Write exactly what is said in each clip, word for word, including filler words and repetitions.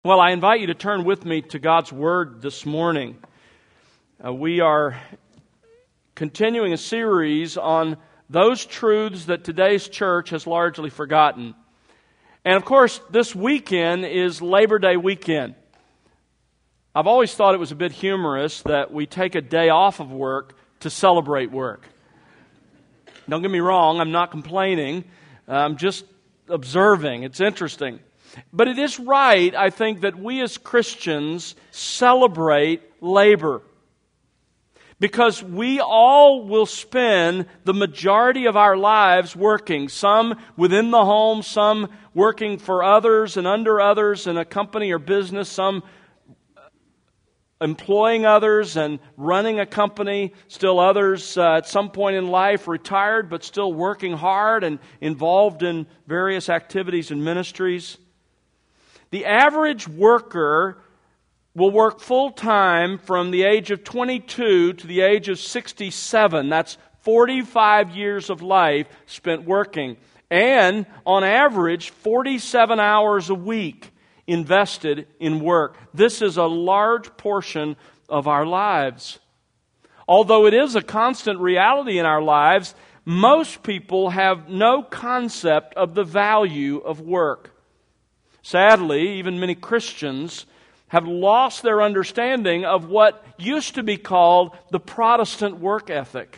Well, I invite you to turn with me to God's Word this morning. Uh, we are continuing a series on those truths that today's church has largely forgotten. And of course, this weekend is Labor Day weekend. I've always thought it was a bit humorous that we take a day off of work to celebrate work. Don't get me wrong, I'm not complaining. I'm just observing. It's interesting. But it is right, I think, that we as Christians celebrate labor. Because we all will spend the majority of our lives working. Some within the home, some working for others and under others in a company or business, some employing others and running a company, still others uh, at some point in life retired but still working hard and involved in various activities and ministries. The average worker will work full-time from the age of twenty-two to the age of sixty-seven. That's forty-five years of life spent working. And on average, forty-seven hours a week invested in work. This is a large portion of our lives. Although it is a constant reality in our lives, most people have no concept of the value of work. Sadly, even many Christians have lost their understanding of what used to be called the Protestant work ethic.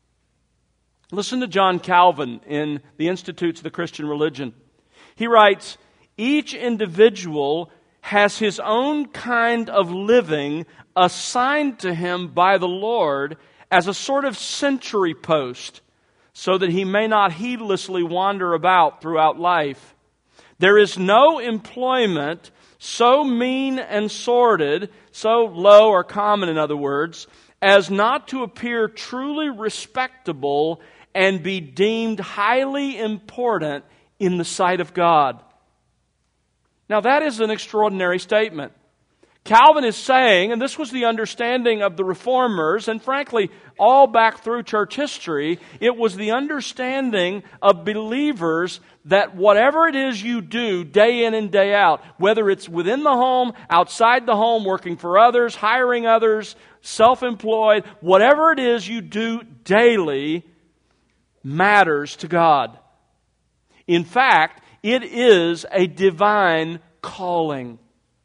Listen to John Calvin in the Institutes of the Christian Religion. He writes, "Each individual has his own kind of living assigned to him by the Lord as a sort of sentry post, so that he may not heedlessly wander about throughout life. There is no employment so mean and sordid, so low or common in other words, as not to appear truly respectable and be deemed highly important in the sight of God." Now that is an extraordinary statement. Calvin is saying, and this was the understanding of the Reformers, and frankly, all back through church history, it was the understanding of believers that whatever it is you do day in and day out, whether it's within the home, outside the home, working for others, hiring others, self-employed, whatever it is you do daily matters to God. In fact, it is a divine calling.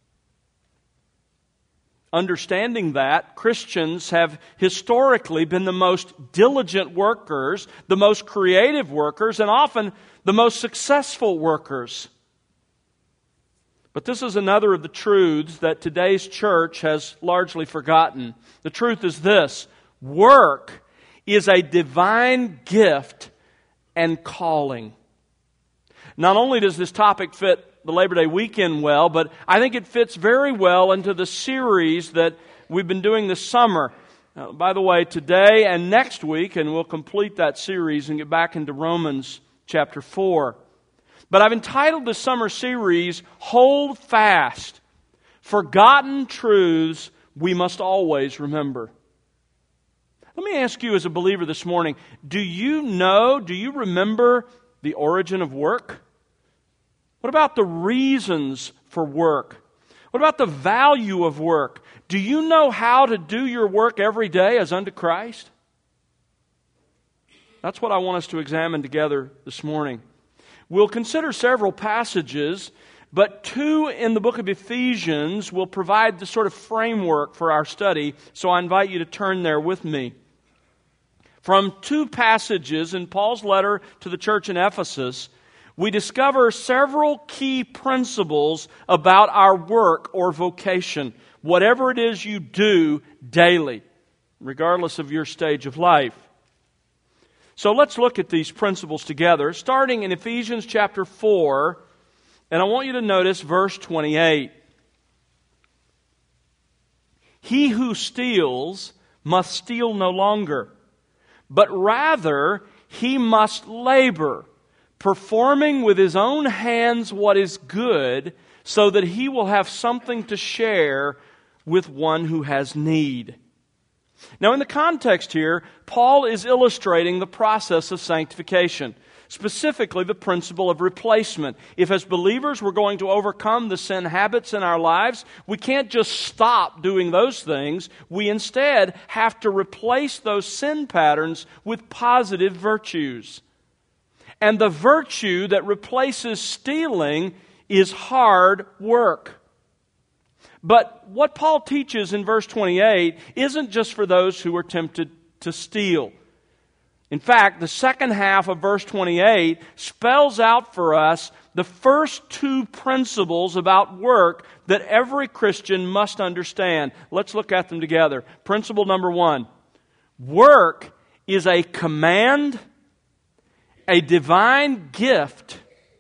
Understanding that, Christians have historically been the most diligent workers, the most creative workers, and often the most successful workers. But this is another of the truths that today's church has largely forgotten. The truth is this: work is a divine gift and calling. Not only does this topic fit the Labor Day weekend well, but I think it fits very well into the series that we've been doing this summer. Uh, by the way, today and next week, and we'll complete that series and get back into Romans chapter four. But I've entitled the summer series, Hold Fast, Forgotten Truths We Must Always Remember. Let me ask you as a believer this morning, do you know, do you remember the origin of work? What about the reasons for work? What about the value of work? Do you know how to do your work every day as unto Christ? That's what I want us to examine together this morning. We'll consider several passages, but two in the book of Ephesians will provide the sort of framework for our study, so I invite you to turn there with me. From two passages in Paul's letter to the church in Ephesus, we discover several key principles about our work or vocation, whatever it is you do daily, regardless of your stage of life. So let's look at these principles together, starting in Ephesians chapter four, and I want you to notice verse twenty-eight. "He who steals must steal no longer, but rather he must labor, performing with his own hands what is good, so that he will have something to share with one who has need." Now in the context here, Paul is illustrating the process of sanctification. specifically the principle of replacement. If as believers we're going to overcome the sin habits in our lives, we can't just stop doing those things. We instead have to replace those sin patterns with positive virtues. And the virtue that replaces stealing is hard work. But what Paul teaches in verse twenty-eight isn't just for those who are tempted to steal. In fact, the second half of verse twenty-eight spells out for us the first two principles about work that every Christian must understand. Let's look at them together. Principle number one: work is a command, a divine gift,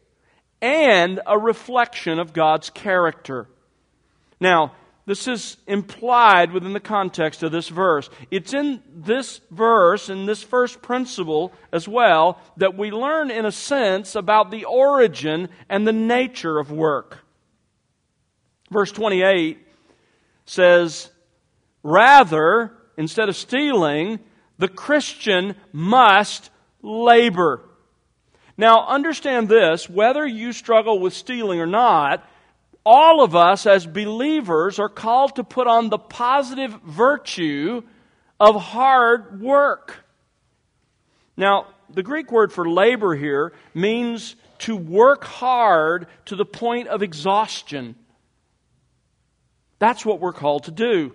and a reflection of God's character. Now, this is implied within the context of this verse. It's in this verse, in this first principle as well, that we learn in a sense about the origin and the nature of work. Verse twenty-eight says, rather, instead of stealing, the Christian must labor. Now, understand this, whether you struggle with stealing or not, all of us as believers are called to put on the positive virtue of hard work. Now, the Greek word for labor here means to work hard to the point of exhaustion. That's what we're called to do.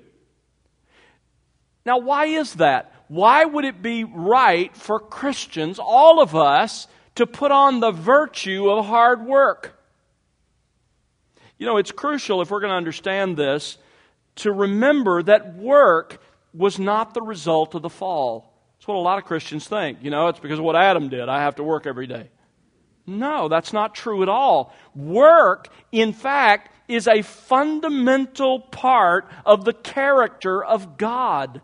Now, why is that? Why would it be right for Christians, all of us, to put on the virtue of hard work? You know, it's crucial, if we're going to understand this, to remember that work was not the result of the fall. That's what a lot of Christians think. You know, it's because of what Adam did. I have to work every day. No, that's not true at all. Work, in fact, is a fundamental part of the character of God.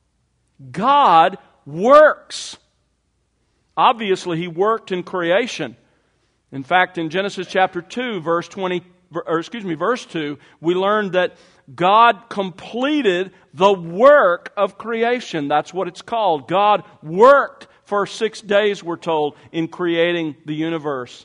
God works. Obviously, He worked in creation. In fact, in Genesis chapter two, verse twenty, or excuse me, verse two, we learned that God completed the work of creation. That's what it's called. God worked for six days, we're told, in creating the universe.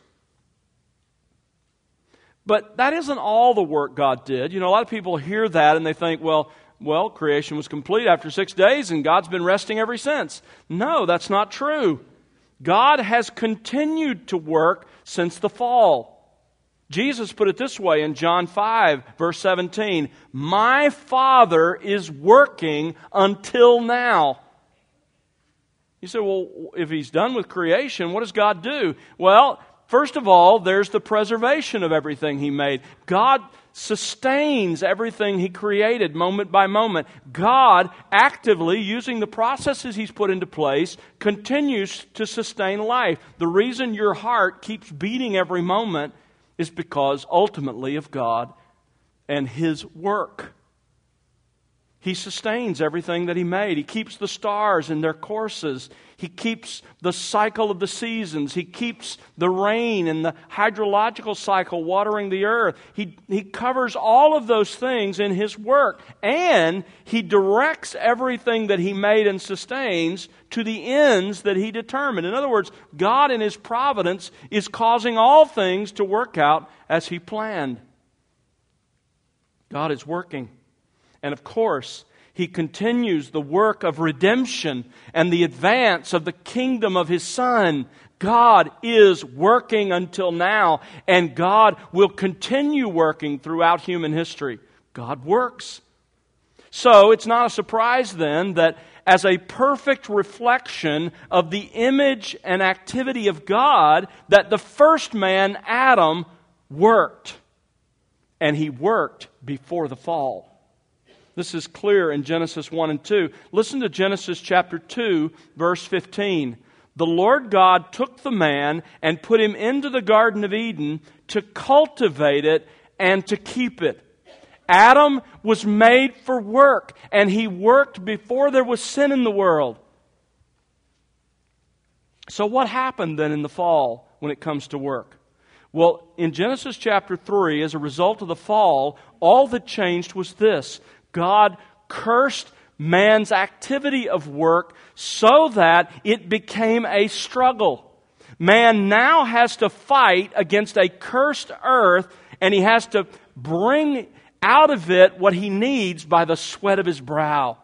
But that isn't all the work God did. You know, a lot of people hear that and they think, well, well, creation was complete after six days and God's been resting ever since. No, that's not true. God has continued to work since the fall. Jesus put it this way in John five, verse seventeen, "My Father is working until now." You say, well, if He's done with creation, what does God do? Well, first of all, there's the preservation of everything He made. God sustains everything He created moment by moment. God, actively, using the processes He's put into place, continues to sustain life. The reason your heart keeps beating every moment is because, ultimately, of God and His work. He sustains everything that He made. He keeps the stars in their courses. He keeps the cycle of the seasons. He keeps the rain and the hydrological cycle watering the earth. He, he covers all of those things in His work. And He directs everything that He made and sustains to the ends that He determined. In other words, God in His providence is causing all things to work out as He planned. God is working. And of course, He continues the work of redemption and the advance of the kingdom of His Son. God is working until now, and God will continue working throughout human history. God works. So it's not a surprise then that as a perfect reflection of the image and activity of God, that the first man, Adam, worked. And he worked before the fall. This is clear in Genesis one and two. Listen to Genesis chapter two, verse fifteen. "The Lord God took the man and put him into the Garden of Eden to cultivate it and to keep it." Adam was made for work, and he worked before there was sin in the world. So what happened then in the fall when it comes to work? Well, in Genesis chapter three, as a result of the fall, all that changed was this. God cursed man's activity of work so that it became a struggle. Man now has to fight against a cursed earth, and he has to bring out of it what he needs by the sweat of his brow.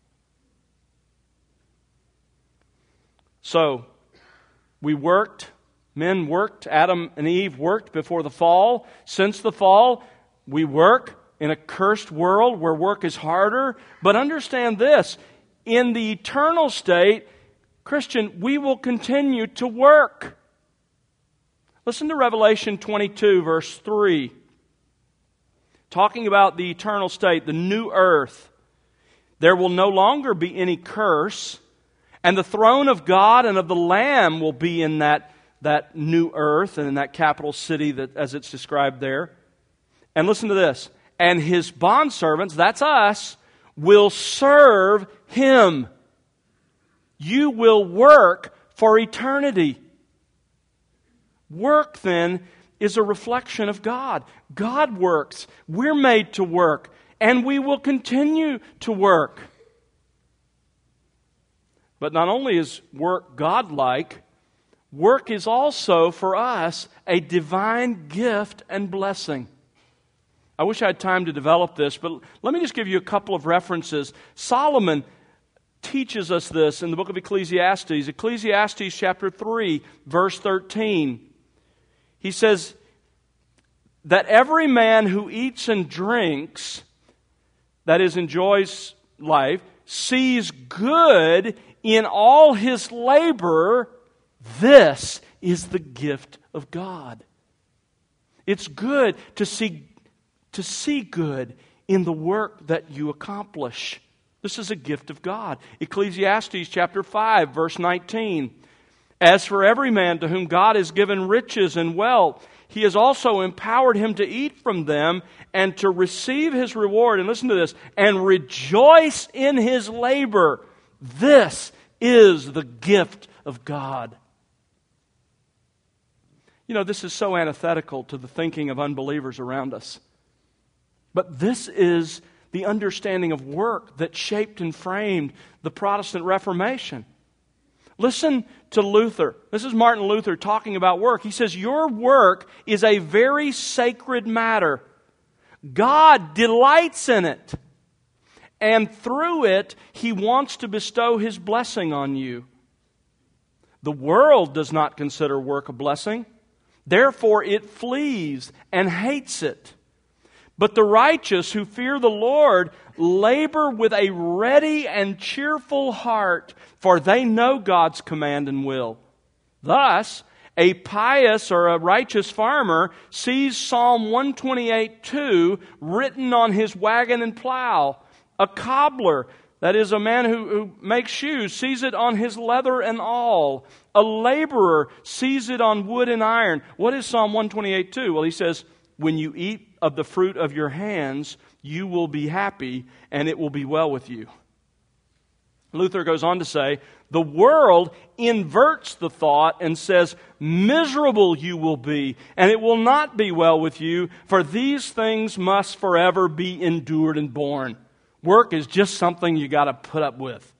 So, we worked, men worked, Adam and Eve worked before the fall. Since the fall, we work in a cursed world where work is harder. But understand this, in the eternal state, Christian, we will continue to work. Listen to Revelation twenty-two, verse three. Talking about the eternal state, the new earth. There will no longer be any curse, and the throne of God and of the Lamb will be in that, that new earth and in that capital city that, as it's described there. And listen to this. And His bondservants, that's us, will serve Him. You will work for eternity. Work, then, is a reflection of God. God works. We're made to work. And we will continue to work. But not only is work God-like, work is also, for us, a divine gift and blessing. I wish I had time to develop this, but let me just give you a couple of references. Solomon teaches us this in the book of Ecclesiastes. Ecclesiastes chapter three, verse thirteen. He says that every man who eats and drinks, that is, enjoys life, sees good in all his labor. This is the gift of God. It's good to see, to see good in the work that you accomplish. This is a gift of God. Ecclesiastes chapter five, verse nineteen. As for every man to whom God has given riches and wealth, He has also empowered him to eat from them and to receive his reward. And listen to this, and rejoice in his labor. This is the gift of God. You know, this is so antithetical to the thinking of unbelievers around us. But this is the understanding of work that shaped and framed the Protestant Reformation. Listen to Luther. This is Martin Luther talking about work. He says, your work is a very sacred matter. God delights in it. And through it, He wants to bestow His blessing on you. The world does not consider work a blessing. Therefore, it flees and hates it. But the righteous who fear the Lord labor with a ready and cheerful heart, for they know God's command and will. Thus, a pious or a righteous farmer sees Psalm one twenty-eight two written on his wagon and plow. A cobbler, that is a man who, who makes shoes, sees it on his leather and awl. A laborer sees it on wood and iron. What is Psalm one twenty-eight two? Well, he says, when you eat of the fruit of your hands, you will be happy, and it will be well with you. Luther goes on to say, the world inverts the thought and says, miserable you will be, and it will not be well with you, for these things must forever be endured and borne. Work is just something you got to put up with.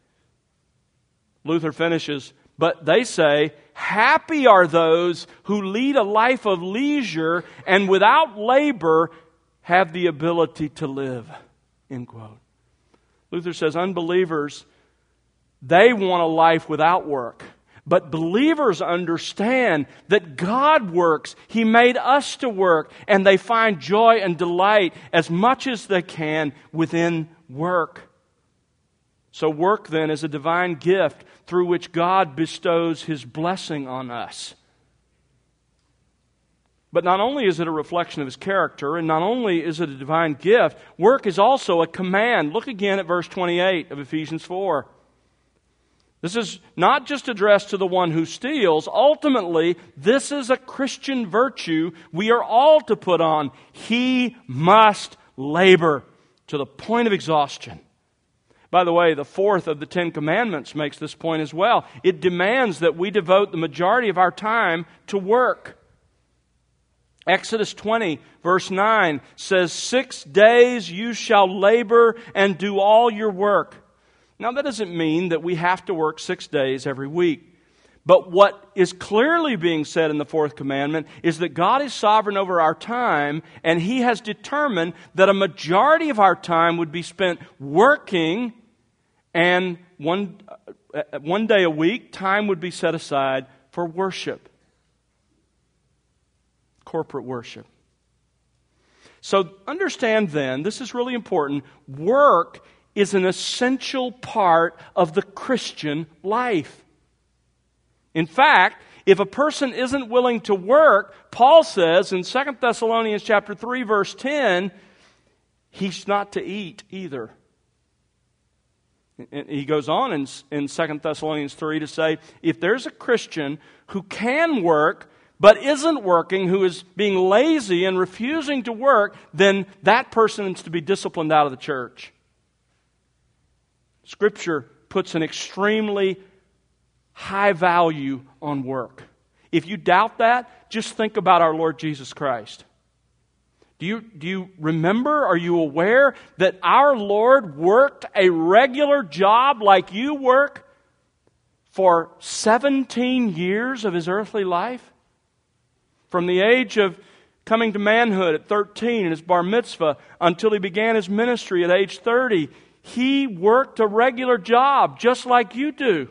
Luther finishes, but they say, happy are those who lead a life of leisure and without labor have the ability to live. End quote. Luther says unbelievers, they want a life without work. But believers understand that God works. He made us to work. And they find joy and delight as much as they can within work. So work then is a divine gift through which God bestows His blessing on us. But not only is it a reflection of His character, and not only is it a divine gift, work is also a command. Look again at verse twenty-eight of Ephesians four. This is not just addressed to the one who steals. Ultimately, this is a Christian virtue we are all to put on. He must labor to the point of exhaustion. By the way, the fourth of the Ten Commandments makes this point as well. It demands that we devote the majority of our time to work. Exodus twenty, verse nine says, Six days you shall labor and do all your work. Now, that doesn't mean that we have to work six days every week. But what is clearly being said in the fourth commandment is that God is sovereign over our time, and He has determined that a majority of our time would be spent working, and one, uh, one day a week, time would be set aside for worship. Corporate worship. So understand then, this is really important, work is an essential part of the Christian life. In fact, if a person isn't willing to work, Paul says in Second Thessalonians chapter three, verse ten, he's not to eat either. And he goes on in, in Second Thessalonians three to say, if there's a Christian who can work but isn't working, who is being lazy and refusing to work, then that person is to be disciplined out of the church. Scripture puts an extremely high value on work. If you doubt that, just think about our Lord Jesus Christ. Do you, do you remember, are you aware that our Lord worked a regular job like you work for seventeen years of His earthly life? From the age of coming to manhood at thirteen in His bar mitzvah until He began His ministry at age thirty, He worked a regular job just like you do.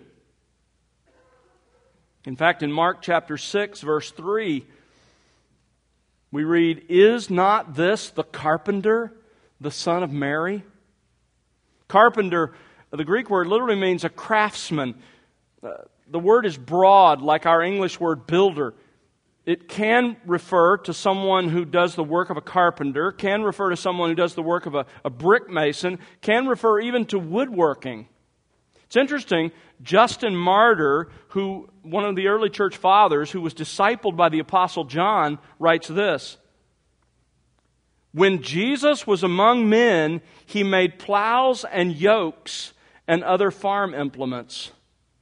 In fact, in Mark chapter six, verse three, we read, is not this the carpenter, the son of Mary? Carpenter, the Greek word literally means a craftsman. Uh, the word is broad, like our English word builder. It can refer to someone who does the work of a carpenter, can refer to someone who does the work of a, a brick mason, can refer even to woodworking. It's interesting, Justin Martyr, who one of the early church fathers, who was discipled by the Apostle John, writes this. When Jesus was among men, He made plows and yokes and other farm implements.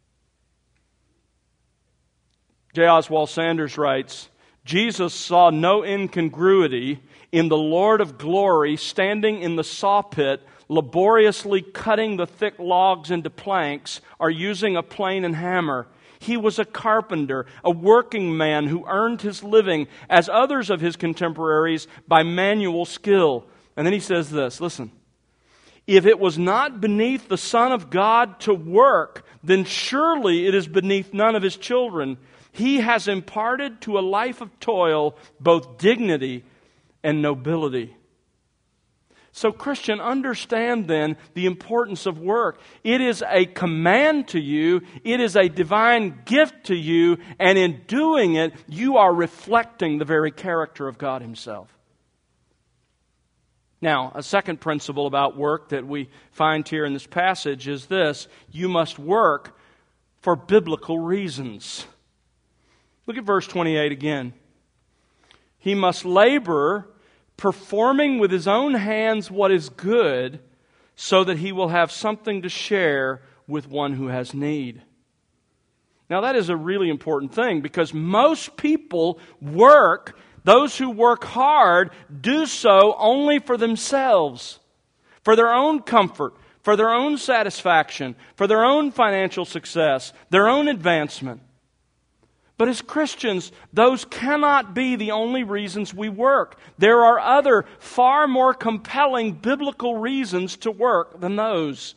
J. Oswald Sanders writes, Jesus saw no incongruity in the Lord of glory standing in the saw pit, laboriously cutting the thick logs into planks or using a plane and hammer. He was a carpenter, a working man who earned his living, as others of his contemporaries, by manual skill. And then he says this, listen, if it was not beneath the Son of God to work, then surely it is beneath none of His children. He has imparted to a life of toil both dignity and nobility. So, Christian, understand then the importance of work. It is a command to you. It is a divine gift to you. And in doing it, you are reflecting the very character of God Himself. Now, a second principle about work that we find here in this passage is this. You must work for biblical reasons. Look at verse twenty-eight again. He must labor, performing with his own hands what is good, so that he will have something to share with one who has need. Now that is a really important thing, because most people work, those who work hard, do so only for themselves, for their own comfort, for their own satisfaction, for their own financial success, their own advancement. But as Christians, those cannot be the only reasons we work. There are other, far more compelling biblical reasons to work than those.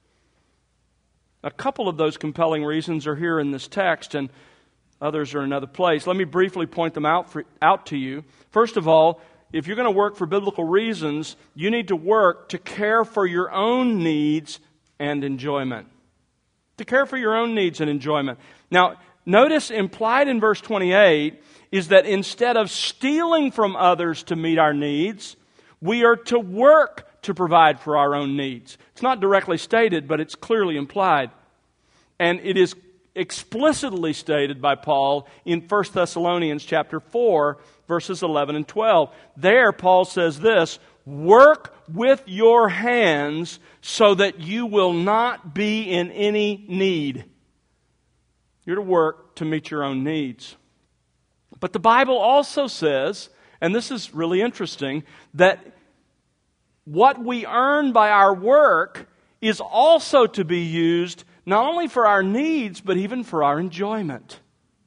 A couple of those compelling reasons are here in this text, and others are in another place. Let me briefly point them out, for, out to you. First of all, if you're going to work for biblical reasons, you need to work to care for your own needs and enjoyment. To care for your own needs and enjoyment. Now, notice implied in verse twenty-eight is that instead of stealing from others to meet our needs, we are to work to provide for our own needs. It's not directly stated, but it's clearly implied. And it is explicitly stated by Paul in First Thessalonians chapter four, verses eleven and twelve. There, Paul says this, work with your hands so that you will not be in any need. You're to work to meet your own needs. But the Bible also says, and this is really interesting, that what we earn by our work is also to be used not only for our needs, but even for our enjoyment.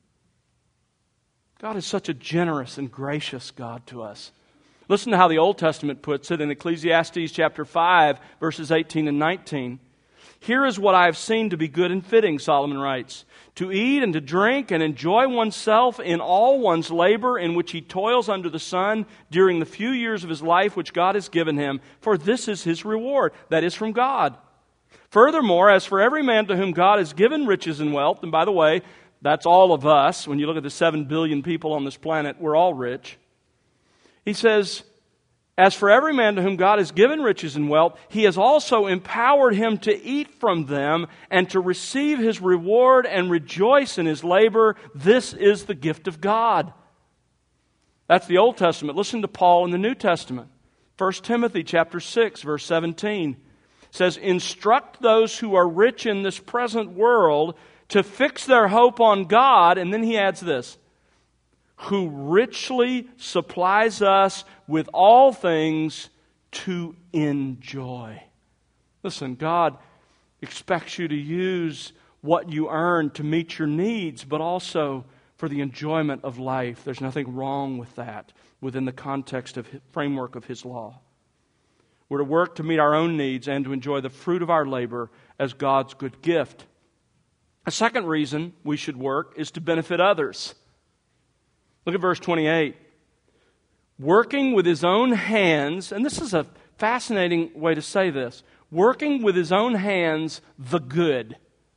God is such a generous and gracious God to us. Listen to how the Old Testament puts it in Ecclesiastes chapter five, verses eighteen and nineteen. Here is what I have seen to be good and fitting, Solomon writes, to eat and to drink and enjoy oneself in all one's labor in which he toils under the sun during the few years of his life which God has given him, for this is his reward, that is from God. Furthermore, as for every man to whom God has given riches and wealth, and by the way, that's all of us. When you look at the seven billion people on this planet, we're all rich. He says, as for every man to whom God has given riches and wealth, He has also empowered him to eat from them and to receive his reward and rejoice in his labor. This is the gift of God. That's the Old Testament. Listen to Paul in the New Testament. First Timothy chapter six, verse seventeen says, instruct those who are rich in this present world to fix their hope on God. And then he adds this, who richly supplies us with all things to enjoy. Listen, God expects you to use what you earn to meet your needs, but also for the enjoyment of life. There's nothing wrong with that within the context of the framework of His law. We're to work to meet our own needs and to enjoy the fruit of our labor as God's good gift. A second reason we should work is to benefit others. Look at verse twenty-eight. Working with his own hands, and this is a fascinating way to say this, working with his own hands the good.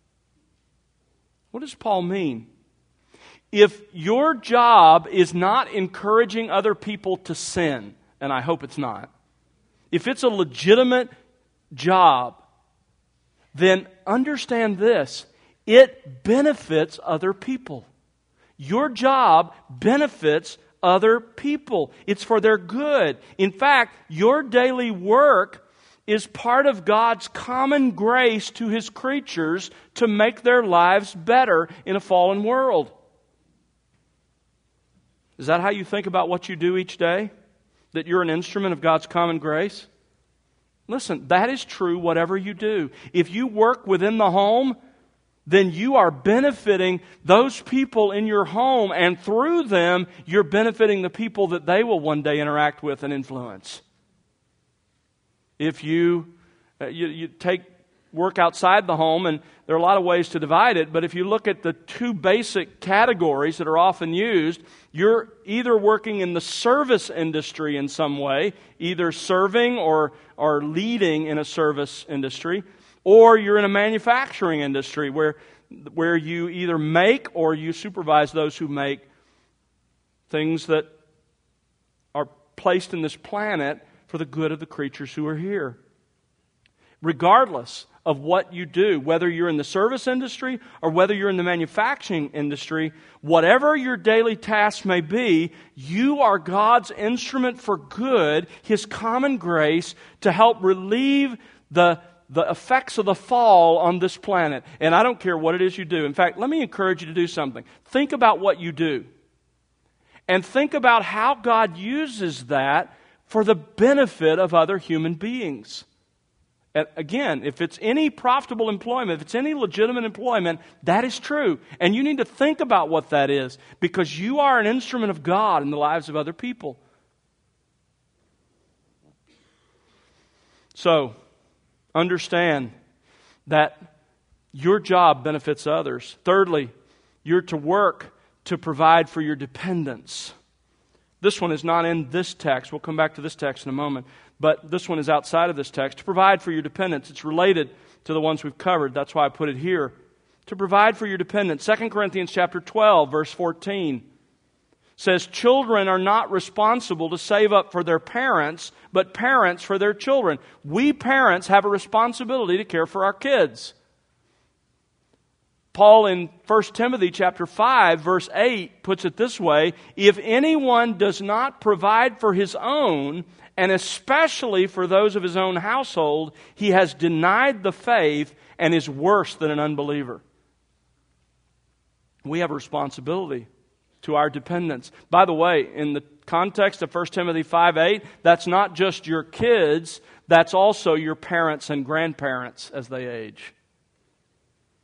What does Paul mean? If your job is not encouraging other people to sin, and I hope it's not, if it's a legitimate job, then understand this, it benefits other people. Your job benefits other people. It's for their good. In fact, your daily work is part of God's common grace to His creatures to make their lives better in a fallen world. Is that how you think about what you do each day? That you're an instrument of God's common grace? Listen, that is true whatever you do. If you work within the home, then you are benefiting those people in your home, and through them, you're benefiting the people that they will one day interact with and influence. If you, uh, you, you take work outside the home, and there are a lot of ways to divide it, but if you look at the two basic categories that are often used, you're either working in the service industry in some way, either serving or, or leading in a service industry, or you're in a manufacturing industry where, where you either make or you supervise those who make things that are placed in this planet for the good of the creatures who are here. Regardless of what you do, whether you're in the service industry or whether you're in the manufacturing industry, whatever your daily task may be, you are God's instrument for good, His common grace, to help relieve the the effects of the fall on this planet. And I don't care what it is you do. In fact, let me encourage you to do something. Think about what you do. And think about how God uses that for the benefit of other human beings. And again, if it's any profitable employment, if it's any legitimate employment, that is true. And you need to think about what that is, because you are an instrument of God in the lives of other people. So, understand that your job benefits others. Thirdly, you're to work to provide for your dependents. This one is not in this text. We'll come back to this text in a moment. But this one is outside of this text. To provide for your dependents. It's related to the ones we've covered. That's why I put it here. To provide for your dependents. Second Corinthians chapter twelve, verse fourteen says, children are not responsible to save up for their parents, but parents for their children. We parents have a responsibility to care for our kids. Paul in First Timothy chapter five, verse eight puts it this way, if anyone does not provide for his own, and especially for those of his own household, he has denied the faith and is worse than an unbeliever. We have a responsibility to our dependents. By the way, in the context of First Timothy five eight, that's not just your kids, that's also your parents and grandparents as they age.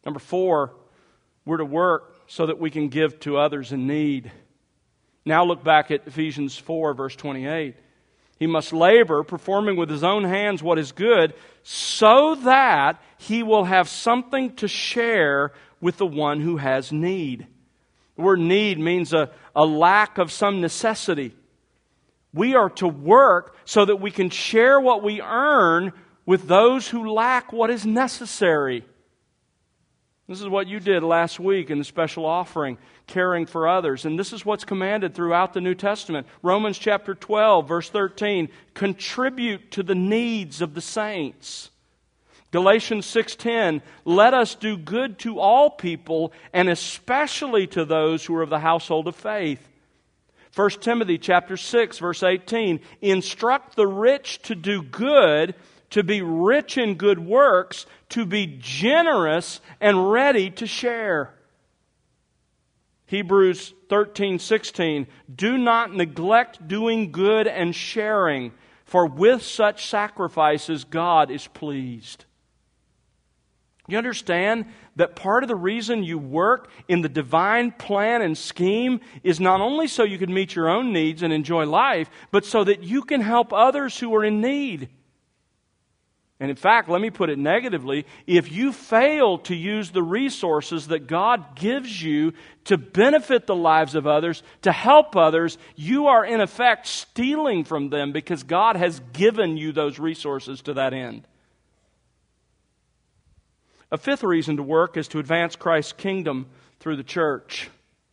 Number four, we're to work so that we can give to others in need. Now look back at Ephesians four, verse twenty-eight. He must labor, performing with his own hands what is good, so that he will have something to share with the one who has need. The word need means a, a lack of some necessity. We are to work so that we can share what we earn with those who lack what is necessary. This is what you did last week in the special offering, caring for others. And this is what's commanded throughout the New Testament. Romans chapter twelve, verse thirteen, contribute to the needs of the saints. Galatians six ten, let us do good to all people, and especially to those who are of the household of faith. First Timothy chapter six, verse eighteen, instruct the rich to do good, to be rich in good works, to be generous and ready to share. Hebrews thirteen sixteen, do not neglect doing good and sharing, for with such sacrifices God is pleased. You understand that part of the reason you work in the divine plan and scheme is not only so you can meet your own needs and enjoy life, but so that you can help others who are in need. And in fact, let me put it negatively, if you fail to use the resources that God gives you to benefit the lives of others, to help others, you are in effect stealing from them because God has given you those resources to that end. A fifth reason to work is to advance Christ's kingdom through the church.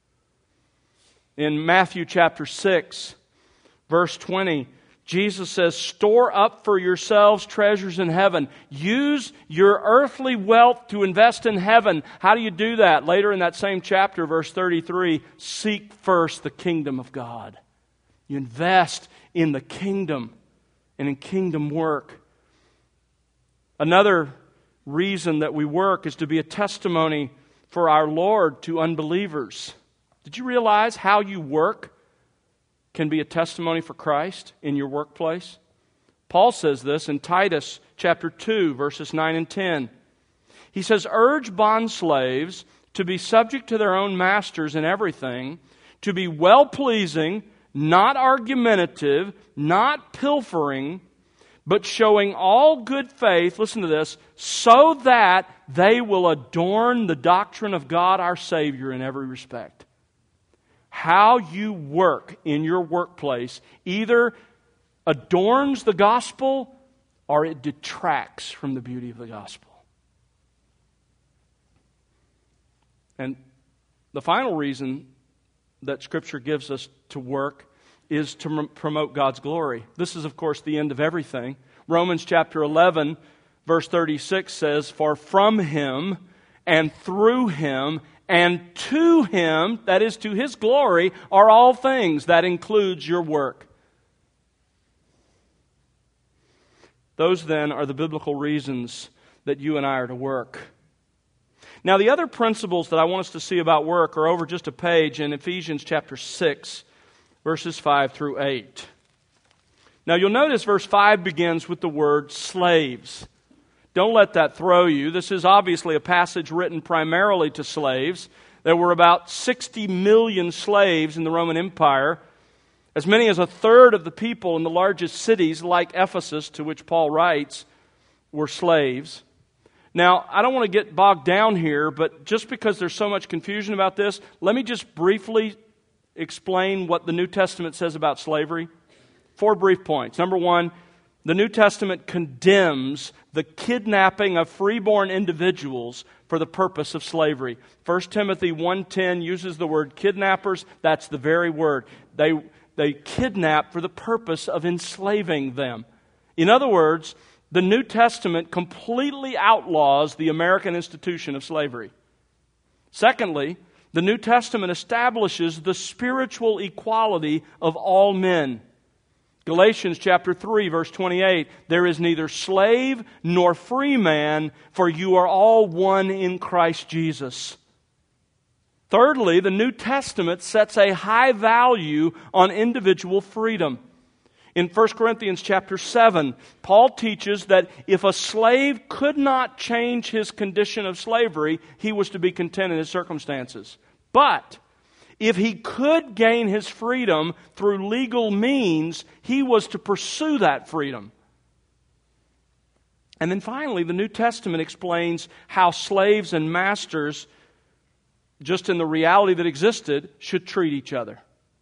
In Matthew chapter six, verse twenty, Jesus says, store up for yourselves treasures in heaven. Use your earthly wealth to invest in heaven. How do you do that? Later in that same chapter, verse thirty-three, seek first the kingdom of God. You invest in the kingdom and in kingdom work. Another reason that we work is to be a testimony for our Lord to unbelievers. Did you realize how you work can be a testimony for Christ in your workplace? Paul says this in Titus chapter two, verses nine and ten. He says, urge bondslaves to be subject to their own masters in everything, to be well-pleasing, not argumentative, not pilfering, but showing all good faith, listen to this, so that they will adorn the doctrine of God our Savior in every respect. How you work in your workplace either adorns the gospel or it detracts from the beauty of the gospel. And the final reason that Scripture gives us to work is to promote God's glory. This is, of course, the end of everything. Romans chapter eleven, verse thirty-six says, for from Him and through Him and to Him, that is to His glory, are all things. That includes your work. Those then are the biblical reasons that you and I are to work. Now the other principles that I want us to see about work are over just a page in Ephesians chapter six, verses five through eight. Now you'll notice verse five begins with the word slaves. Don't let that throw you. This is obviously a passage written primarily to slaves. There were about sixty million slaves in the Roman Empire. As many as a third of the people in the largest cities, like Ephesus, to which Paul writes, were slaves. Now, I don't want to get bogged down here, but just because there's so much confusion about this, let me just briefly explain what the New Testament says about slavery. Four brief points. Number one, the New Testament condemns the kidnapping of freeborn individuals for the purpose of slavery. First Timothy one ten uses the word kidnappers. That's the very word. They, they kidnap for the purpose of enslaving them. In other words, the New Testament completely outlaws the American institution of slavery. Secondly, the New Testament establishes the spiritual equality of all men. Galatians chapter three, verse twenty-eight, there is neither slave nor free man, for you are all one in Christ Jesus. Thirdly, the New Testament sets a high value on individual freedom. In First Corinthians chapter seven, Paul teaches that if a slave could not change his condition of slavery, he was to be content in his circumstances. But if he could gain his freedom through legal means, he was to pursue that freedom. And then finally, the New Testament explains how slaves and masters, just in the reality that existed, should treat each other.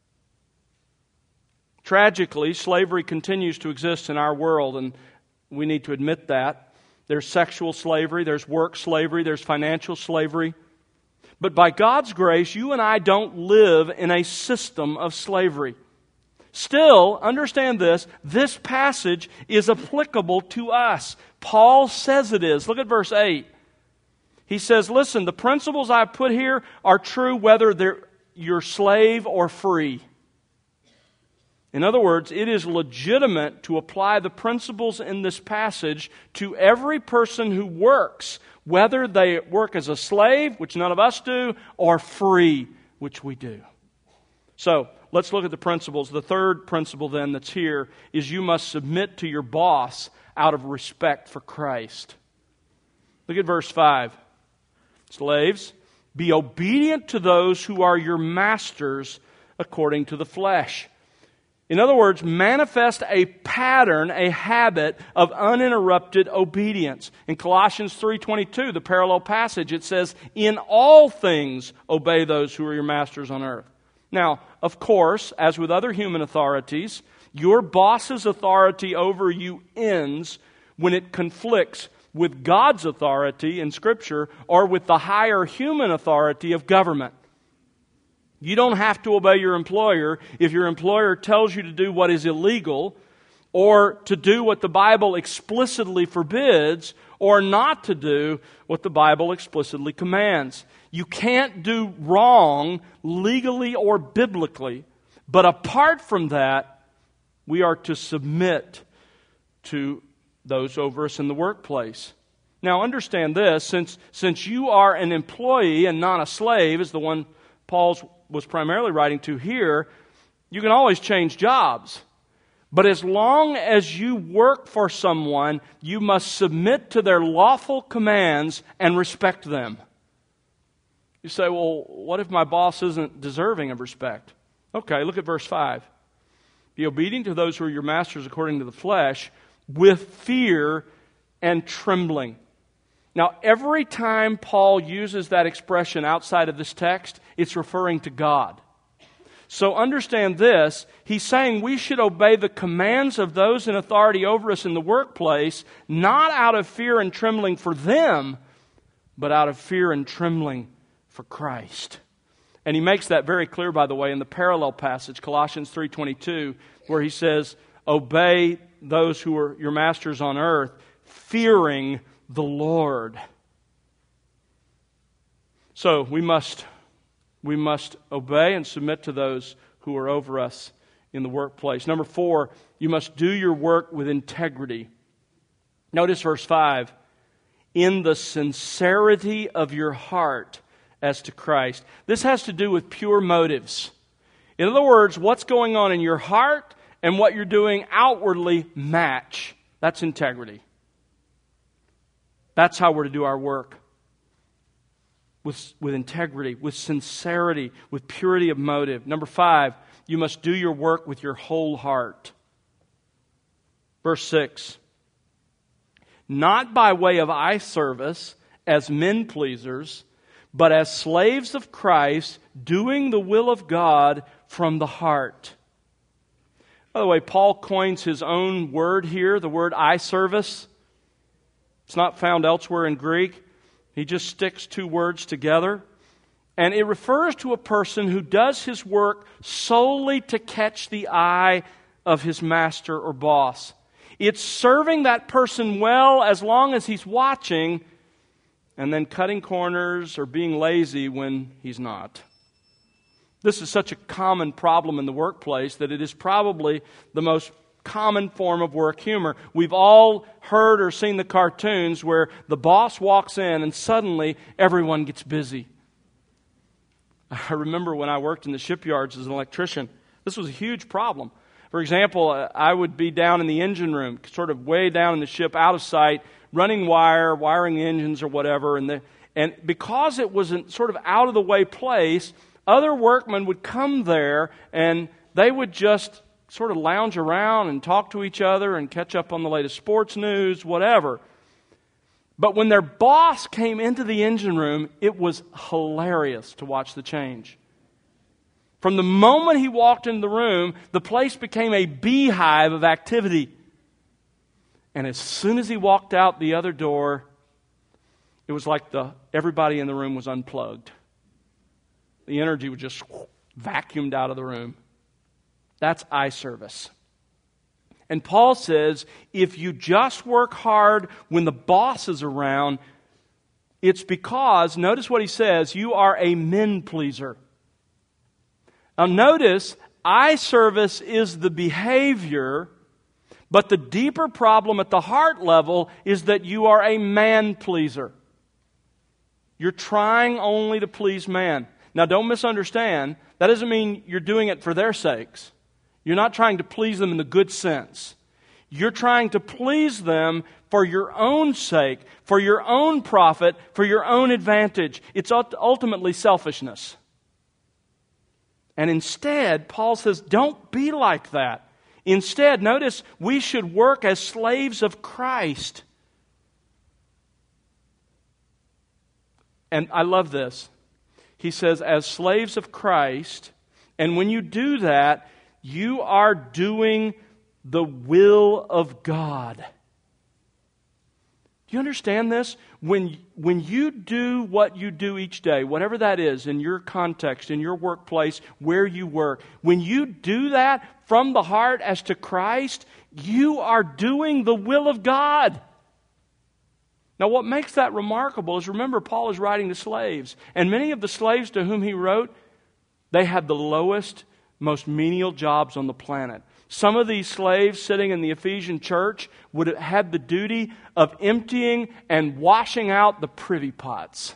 Tragically, slavery continues to exist in our world, and we need to admit that. There's sexual slavery, there's work slavery, there's financial slavery. But by God's grace, you and I don't live in a system of slavery. Still, understand this, this passage is applicable to us. Paul says it is. Look at verse eight. He says, listen, the principles I've put here are true whether they're, you're slave or free. In other words, it is legitimate to apply the principles in this passage to every person who works, whether they work as a slave, which none of us do, or free, which we do. So, let's look at the principles. The third principle then that's here is you must submit to your boss out of respect for Christ. Look at verse five. Slaves, be obedient to those who are your masters according to the flesh. In other words, manifest a pattern, a habit of uninterrupted obedience. In Colossians three twenty-two, the parallel passage, it says, in all things obey those who are your masters on earth. Now, of course, as with other human authorities, your boss's authority over you ends when it conflicts with God's authority in Scripture or with the higher human authority of government. You don't have to obey your employer if your employer tells you to do what is illegal or to do what the Bible explicitly forbids or not to do what the Bible explicitly commands. You can't do wrong legally or biblically, but apart from that, we are to submit to those over us in the workplace. Now understand this, since, since you are an employee and not a slave, is the one Paul was primarily writing to here, you can always change jobs. But as long as you work for someone, you must submit to their lawful commands and respect them. You say, well, what if my boss isn't deserving of respect? Okay, look at verse five. Be obedient to those who are your masters according to the flesh, with fear and trembling. Now, every time Paul uses that expression outside of this text, it's referring to God. So understand this, he's saying we should obey the commands of those in authority over us in the workplace, not out of fear and trembling for them, but out of fear and trembling for Christ. And he makes that very clear, by the way, in the parallel passage, Colossians three twenty-two, where he says, obey those who are your masters on earth, fearing the Lord. So we must, we must obey and submit to those who are over us in the workplace. Number four, you must do your work with integrity. Notice verse five. In the sincerity of your heart as to Christ. This has to do with pure motives. In other words, what's going on in your heart and what you're doing outwardly match. That's integrity. That's how we're to do our work. With, with integrity, with sincerity, with purity of motive. Number five, you must do your work with your whole heart. Verse six. Not by way of eye service as men pleasers, but as slaves of Christ, doing the will of God from the heart. By the way, Paul coins his own word here, the word eye service. It's not found elsewhere in Greek. He just sticks two words together. And it refers to a person who does his work solely to catch the eye of his master or boss. It's serving that person well as long as he's watching, and then cutting corners or being lazy when he's not. This is such a common problem in the workplace that it is probably the most common form of work humor. We've all heard or seen the cartoons where the boss walks in and suddenly everyone gets busy. I remember when I worked in the shipyards as an electrician, this was a huge problem. For example, I would be down in the engine room, sort of way down in the ship, out of sight, running wire, wiring engines or whatever, and the, and because it was a sort of out of the way place, other workmen would come there and they would just sort of lounge around and talk to each other and catch up on the latest sports news, whatever. But when their boss came into the engine room, it was hilarious to watch the change. From the moment he walked into the room, the place became a beehive of activity. And as soon as he walked out the other door, it was like the everybody in the room was unplugged. The energy was just vacuumed out of the room. That's eye service. And Paul says, if you just work hard when the boss is around, it's because, notice what he says, you are a men pleaser. Now notice, eye service is the behavior, but the deeper problem at the heart level is that you are a man pleaser. You're trying only to please man. Now don't misunderstand, that doesn't mean you're doing it for their sakes. You're not trying to please them in the good sense. You're trying to please them for your own sake, for your own profit, for your own advantage. It's ultimately selfishness. And instead, Paul says, don't be like that. Instead, notice, we should work as slaves of Christ. And I love this. He says, as slaves of Christ, and when you do that, you are doing the will of God. Do you understand this? When, when you do what you do each day, whatever that is, in your context, in your workplace, where you work, when you do that from the heart as to Christ, you are doing the will of God. Now, what makes that remarkable is, remember, Paul is writing to slaves, and many of the slaves to whom he wrote, they had the lowest, most menial jobs on the planet. Some of these slaves sitting in the Ephesian church would have had the duty of emptying and washing out the privy pots.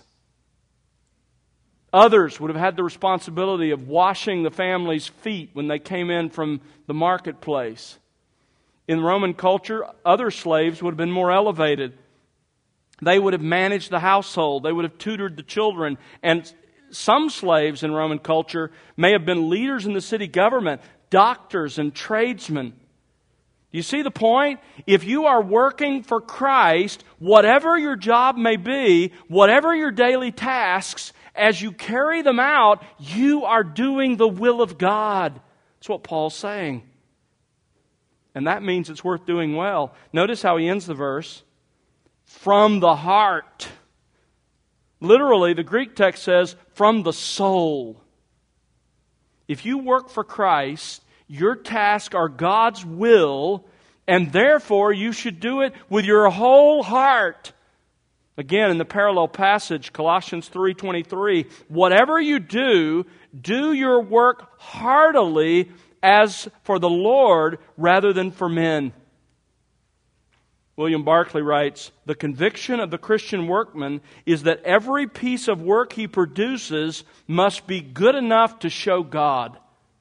Others would have had the responsibility of washing the family's feet when they came in from the marketplace. In Roman culture, other slaves would have been more elevated. They would have managed the household. They would have tutored the children. And some slaves in Roman culture may have been leaders in the city government, doctors and tradesmen. Do you see the point? If you are working for Christ, whatever your job may be, whatever your daily tasks, as you carry them out, you are doing the will of God. That's what Paul's saying. And that means it's worth doing well. Notice how he ends the verse. From the heart. Literally, the Greek text says, from the soul. If you work for Christ, your tasks are God's will, and therefore you should do it with your whole heart. Again, in the parallel passage, Colossians three twenty-three, whatever you do, do your work heartily as for the Lord rather than for men. William Barclay writes, the conviction of the Christian workman is that every piece of work he produces must be good enough to show God.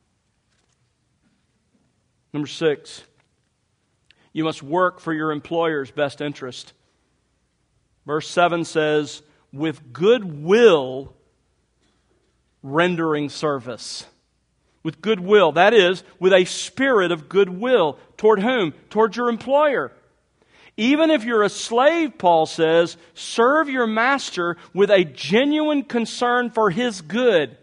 Number six, you must work for your employer's best interest. Verse seven says, with good will rendering service. With good will, that is, with a spirit of goodwill. Toward whom? Toward your employer. Even if you're a slave, Paul says, serve your master with a genuine concern for his good.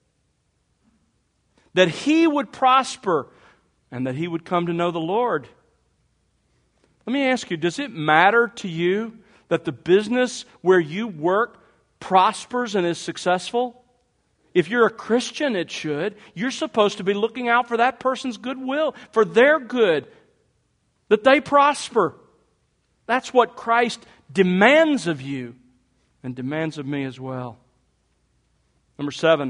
That he would prosper and that he would come to know the Lord. Let me ask you, does it matter to you that the business where you work prospers and is successful? If you're a Christian, it should. You're supposed to be looking out for that person's goodwill, for their good, that they prosper. That's what Christ demands of you and demands of me as well. Number seven,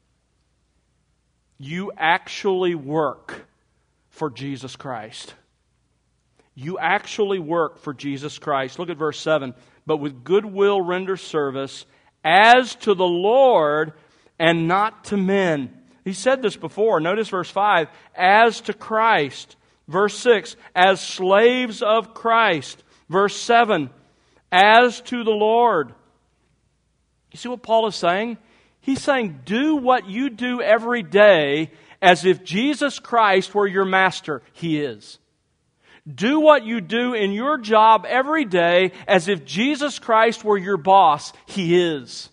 you actually work for Jesus Christ. You actually work for Jesus Christ. Look at verse seven. But with goodwill render service as to the Lord and not to men. He said this before. Notice verse five, as to Christ. Verse six, as slaves of Christ. Verse seven, as to the Lord. You see what Paul is saying? He's saying, do what you do every day as if Jesus Christ were your master. He is. Do what you do in your job every day as if Jesus Christ were your boss. He is.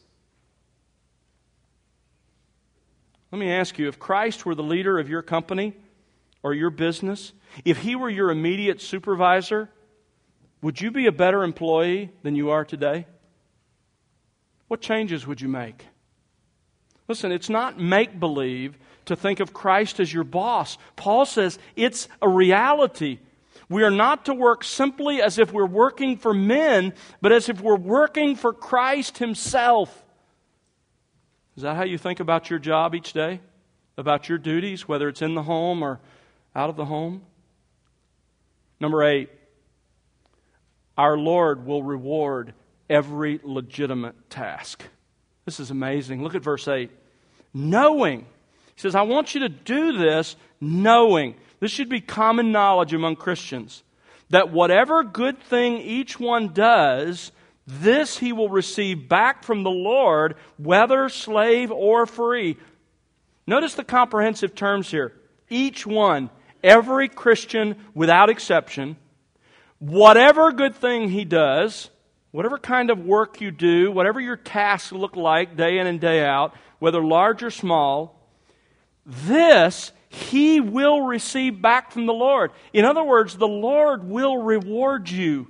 Let me ask you, if Christ were the leader of your company or your business, if He were your immediate supervisor, would you be a better employee than you are today? What changes would you make? Listen, it's not make-believe to think of Christ as your boss. Paul says it's a reality. We are not to work simply as if we're working for men, but as if we're working for Christ Himself. Is that how you think about your job each day? About your duties, whether it's in the home or out of the home? Number eight, our Lord will reward every legitimate task. This is amazing. Look at verse eight. Knowing. He says, I want you to do this knowing. This should be common knowledge among Christians. That whatever good thing each one does, this he will receive back from the Lord, whether slave or free. Notice the comprehensive terms here. Each one, every Christian without exception, whatever good thing he does, whatever kind of work you do, whatever your tasks look like day in and day out, whether large or small, this he will receive back from the Lord. In other words, the Lord will reward you.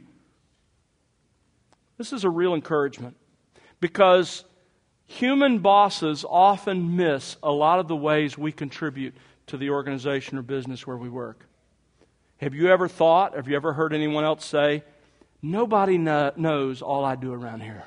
This is a real encouragement because human bosses often miss a lot of the ways we contribute to the organization or business where we work. Have you ever thought, have you ever heard anyone else say, nobody kn- knows all I do around here?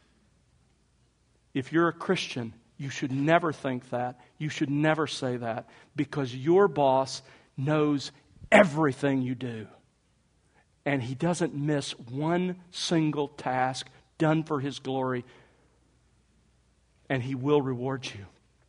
If you're a Christian, you should never think that. You should never say that because your boss knows everything you do. And he doesn't miss one single task done for His glory. And He will reward you.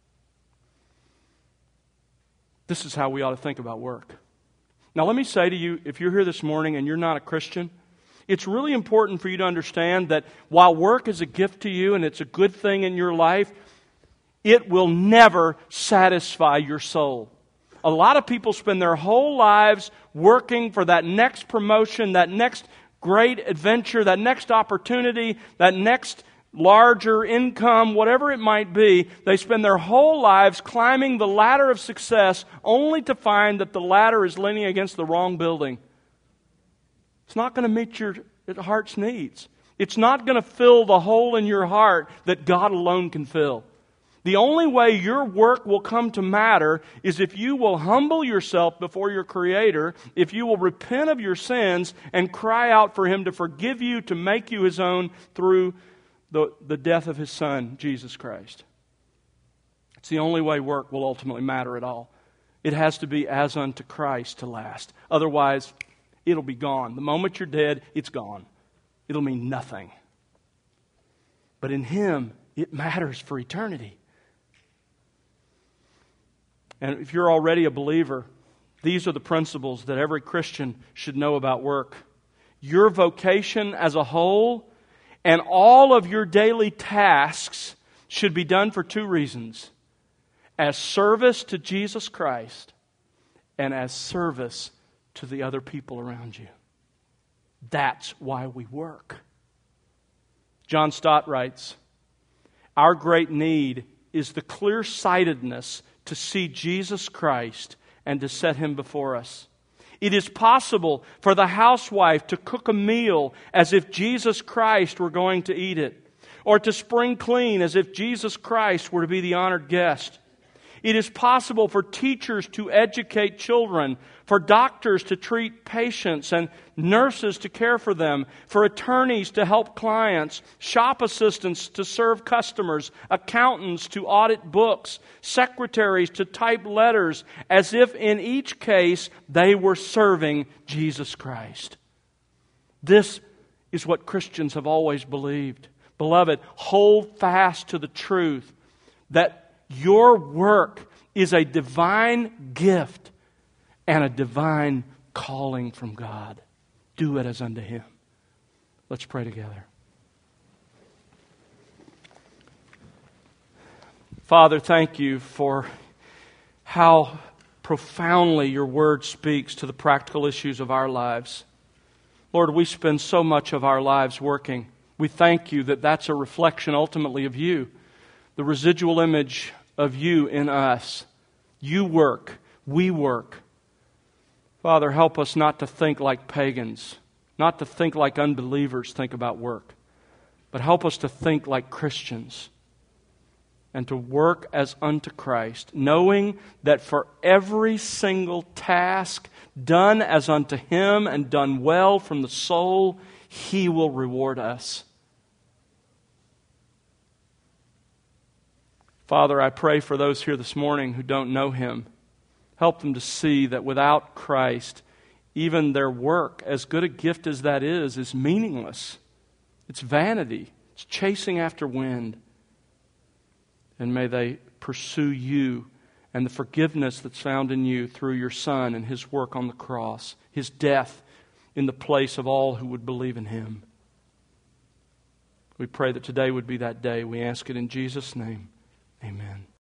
This is how we ought to think about work. Now let me say to you, if you're here this morning and you're not a Christian, it's really important for you to understand that while work is a gift to you and it's a good thing in your life, it will never satisfy your soul. A lot of people spend their whole lives working for that next promotion, that next great adventure, that next opportunity, that next larger income, whatever it might be. They spend their whole lives climbing the ladder of success only to find that the ladder is leaning against the wrong building. It's not going to meet your heart's needs. It's not going to fill the hole in your heart that God alone can fill. The only way your work will come to matter is if you will humble yourself before your Creator, if you will repent of your sins and cry out for Him to forgive you, to make you His own through the, the death of His Son, Jesus Christ. It's the only way work will ultimately matter at all. It has to be as unto Christ to last. Otherwise, it'll be gone. The moment you're dead, it's gone. It'll mean nothing. But in Him, it matters for eternity. And if you're already a believer, these are the principles that every Christian should know about work. Your vocation as a whole and all of your daily tasks should be done for two reasons. As service to Jesus Christ and as service to the other people around you. That's why we work. John Stott writes, our great need is the clear-sightedness to see Jesus Christ and to set Him before us. It is possible for the housewife to cook a meal as if Jesus Christ were going to eat it, or to spring clean as if Jesus Christ were to be the honored guest. It is possible for teachers to educate children, for doctors to treat patients and nurses to care for them, for attorneys to help clients, shop assistants to serve customers, accountants to audit books, secretaries to type letters, as if in each case they were serving Jesus Christ. This is what Christians have always believed. Beloved, hold fast to the truth that your work is a divine gift and a divine calling from God. Do it as unto Him. Let's pray together. Father, thank You for how profoundly Your Word speaks to the practical issues of our lives. Lord, we spend so much of our lives working. We thank You that that's a reflection ultimately of You, the residual image of You in us. You work, we work. Father, help us not to think like pagans, not to think like unbelievers think about work, but help us to think like Christians and to work as unto Christ, knowing that for every single task done as unto Him and done well from the soul, He will reward us. Father, I pray for those here this morning who don't know Him. Help them to see that without Christ, even their work, as good a gift as that is, is meaningless. It's vanity. It's chasing after wind. And may they pursue You and the forgiveness that's found in You through Your Son and His work on the cross, His death in the place of all who would believe in Him. We pray that today would be that day. We ask it in Jesus' name. Amen.